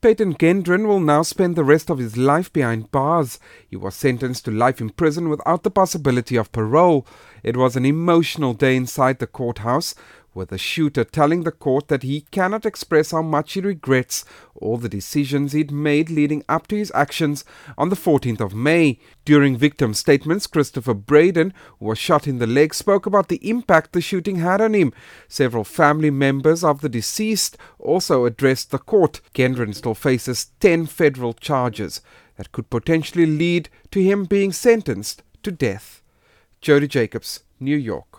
Peyton Gendron will now spend the rest of his life behind bars. He was sentenced to life in prison without the possibility of parole. It was an emotional day inside the courthouse, with the shooter telling the court that he cannot express how much he regrets all the decisions he'd made leading up to his actions on the 14th of May. During victim statements, Christopher Braden, who was shot in the leg, spoke about the impact the shooting had on him. Several family members of the deceased also addressed the court. Gendron still faces 10 federal charges that could potentially lead to him being sentenced to death. Jody Jacobs, New York.